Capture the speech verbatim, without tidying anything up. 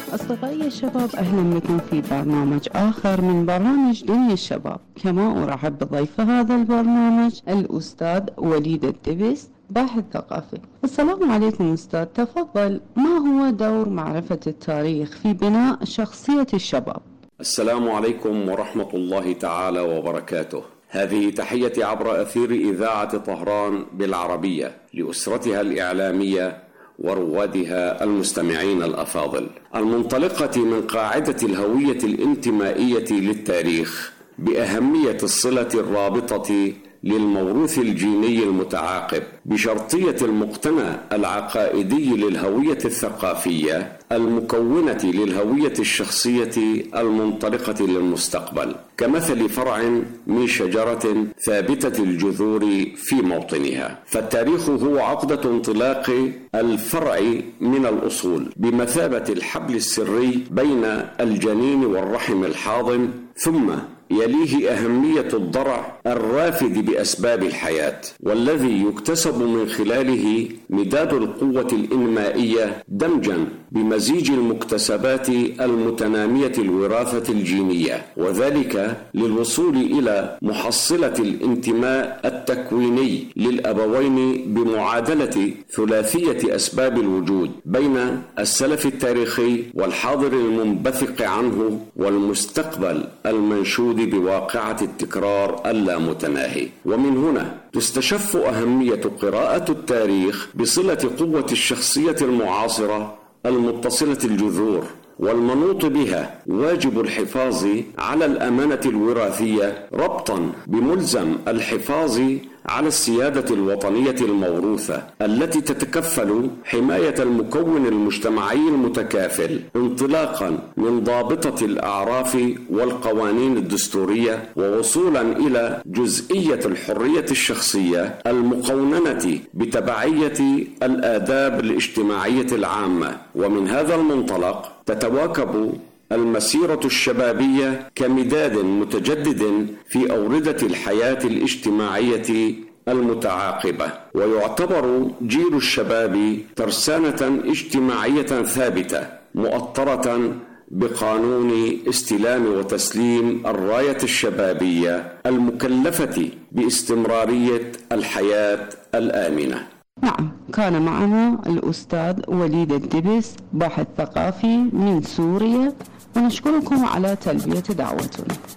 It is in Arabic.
أصدقائي الشباب، أهلا بكم في برنامج آخر من برامج دنيا الشباب. كما أرحب بضيف هذا البرنامج الأستاذ وليد الدبس، باحث ثقافي. السلام عليكم أستاذ، تفضل، ما هو دور معرفة التاريخ في بناء شخصية الشباب؟ السلام عليكم ورحمة الله تعالى وبركاته. هذه تحيتي عبر أثير إذاعة طهران بالعربية لأسرتها الإعلامية وروادها المستمعين الأفاضل، المنطلقة من قاعدة الهوية الانتمائية للتاريخ بأهمية الصلة الرابطة للموروث الجيني المتعاقب بشرطية المقتنى العقائدي للهوية الثقافية المكونة للهوية الشخصية المنطلقة للمستقبل، كمثل فرع من شجرة ثابتة الجذور في موطنها. فالتاريخ هو عقدة انطلاق الفرع من الأصول بمثابة الحبل السري بين الجنين والرحم الحاضن، ثم يليه أهمية الضرع الرافد بأسباب الحياة، والذي يكتسب من خلاله مداد القوة الإنمائية دمجا بمزيج المكتسبات المتنامية الوراثة الجينية، وذلك للوصول إلى محصلة الانتماء التكويني للأبوين بمعادلة ثلاثية أسباب الوجود بين السلف التاريخي والحاضر المنبثق عنه والمستقبل المنشود بواقعة التكرار اللامتناهي. ومن هنا تستشف أهمية قراءة التاريخ بصلة قوة الشخصية المعاصرة المتصلة الجذور، والمنوط بها واجب الحفاظ على الأمانة الوراثية ربطا بملزم الحفاظ على السيادة الوطنية الموروثة التي تتكفل حماية المكون المجتمعي المتكافل انطلاقا من ضابطة الأعراف والقوانين الدستورية، ووصولا إلى جزئية الحرية الشخصية المقوننة بتبعية الآداب الاجتماعية العامة. ومن هذا المنطلق تتواكب المسيرة الشبابية كمداد متجدد في أوردة الحياة الاجتماعية المتعاقبة، ويعتبر جيل الشباب ترسانة اجتماعية ثابتة مؤطرة بقانون استلام وتسليم الراية الشبابية المكلفة باستمرارية الحياة الآمنة. نعم، كان معنا الأستاذ وليد الدبس، باحث ثقافي من سوريا، ونشكركم على تلبية دعوتنا.